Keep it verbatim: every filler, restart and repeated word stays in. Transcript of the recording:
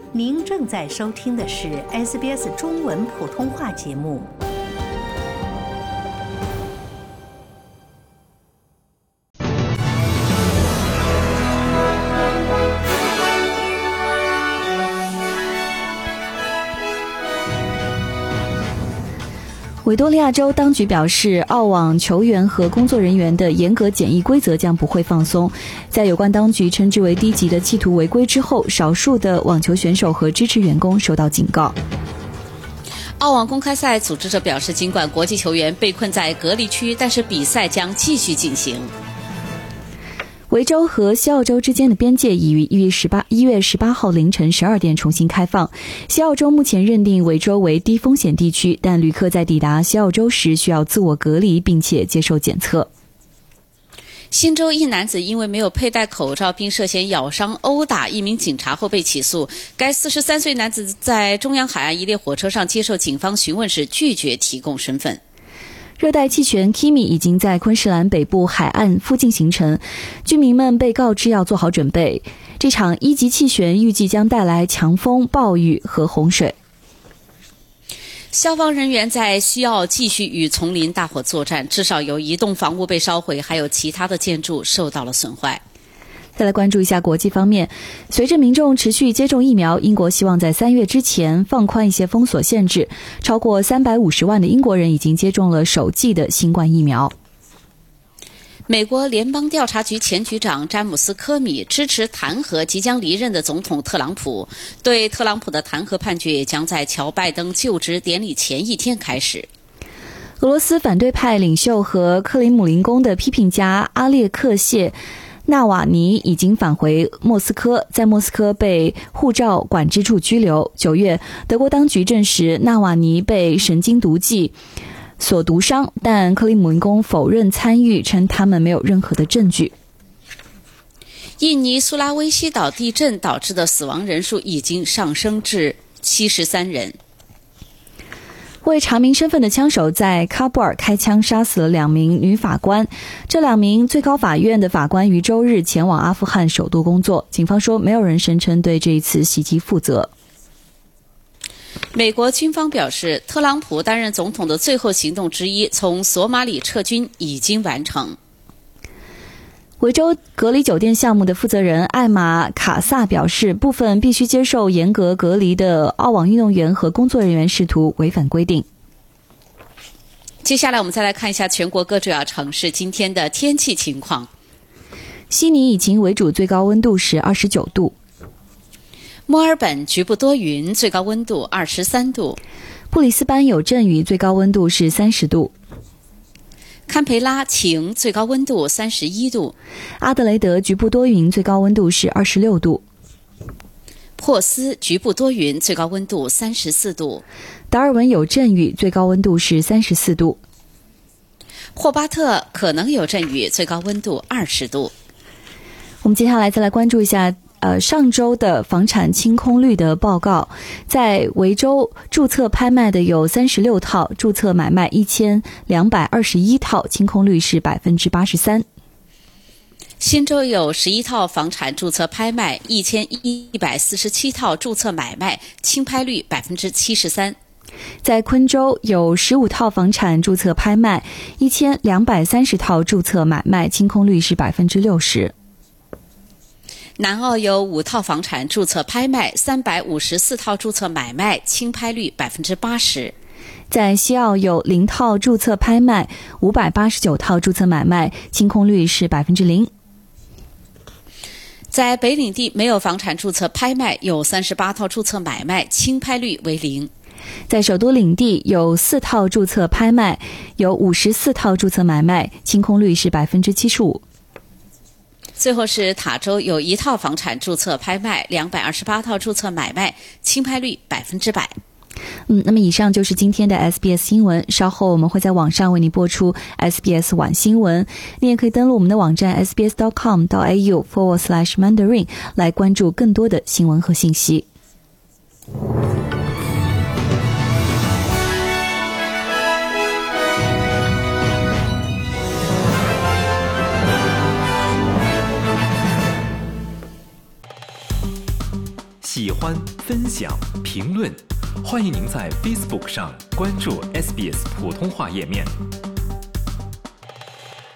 您正在收听的是 S B S 中文普通话节目。 维多利亚州当局表示，澳网球员和工作人员的严格检疫规则将不会放松。在有关当局称之为低级的企图违规之后，少数的网球选手和支持员工受到警告。 澳网公开赛组织者表示，尽管国际球员被困在隔离区，但是比赛将继续进行。 维州和西澳洲之间的边界已于一月十八号凌晨十二点重新开放。西澳洲目前认定维州为低风险地区，但旅客在抵达西澳洲时需要自我隔离并且接受检测。 新州一男子因为没有佩戴口罩并涉嫌咬伤殴打一名警察后被起诉。该四十三岁男子在中央海岸一列火车上接受警方询问时拒绝提供身份。 热带气旋 Kimi 已经在昆士兰北部海岸附近形成，居民们被告知要做好准备。这场一级气旋预计将带来强风、暴雨和洪水。 消防人员在西澳继续与丛林大火作战，至少有一栋房屋被烧毁，还有其他的建筑受到了损坏。 再来关注一下国际方面，随着民众持续接种疫苗，英国希望在三月之前放宽一些封锁限制。超过三百五十万的英国人已经接种了首剂的新冠疫苗。 美国联邦调查局前局长詹姆斯·科米支持弹劾即将离任的总统特朗普，对特朗普的弹劾判决也将在乔拜登就职典礼前一天开始。 俄罗斯反对派领袖和克里姆林宫的批评家阿列克谢纳瓦尼已经返回莫斯科，在莫斯科被护照管制处拘留。九月，德国当局证实纳瓦尼被神经毒剂所毒伤，但克里姆林宫否认参与，称他们没有任何的证据。 印尼苏拉威西岛地震导致的死亡人数已经上升至七十三人。 为查明身份的枪手在喀布尔开枪杀死了两名女法官。这两名最高法院的法官于周日前往阿富汗首都工作。警方说，没有人声称对这一次袭击负责。 美国军方表示，特朗普担任总统的最后行动之一从索马里撤军已经完成。 维州隔离酒店项目的负责人艾玛·卡萨表示，部分必须接受严格隔离的澳网运动员和工作人员试图违反规定。 接下来我们再来看一下全国各主要城市今天的天气情况。 悉尼以晴为主，最高温度是二十九度。 墨尔本局部多云，最高温度二十三度。 布里斯班有阵雨，最高温度是三十度。 堪培拉晴，最高温度三十一度。 阿德雷德局部多云，最高温度是二十六度。 珀斯局部多云，最高温度三十四度。 达尔文有阵雨，最高温度是三十四度。 霍巴特可能有阵雨，最高温度二十度。 我们接下来再来关注一下呃，上周的房产清空率的报告。在维州注册拍卖的有三十六套，注册买卖一千两百二十一套，清空率是百分之八十三。 新州有十一套房产注册拍卖，一千一百四十七套注册买卖，清拍率百分之七十三。 在昆州有十五套房产注册拍卖，一千两百三十套注册买卖，清空率是百分之六十。 南澳有五套房产注册拍卖，三百五十四套注册买卖，清拍率百分之八十。 在西澳有零套注册拍卖，五百八十九套注册买卖，清空率是百分之零。 在北领地没有房产注册拍卖，有三十八套注册买卖，清拍率为零。 在首都领地有四套注册拍卖，有五十四套注册买卖，清空率是百分之七十五。 最后是塔州有一套房产注册拍卖，两百二十八套注册买卖，清拍率百分之百。 嗯，那么以上就是今天的 S B S 新闻。稍后我们会在网上为你播出 S B S 晚新闻。你也可以登录我们的网站 s b s dot com dot a u forward slash mandarin 来关注更多的新闻和信息。 喜喜欢、分享、评论，欢迎您在 Facebook 上关注 S B S 普通话页面。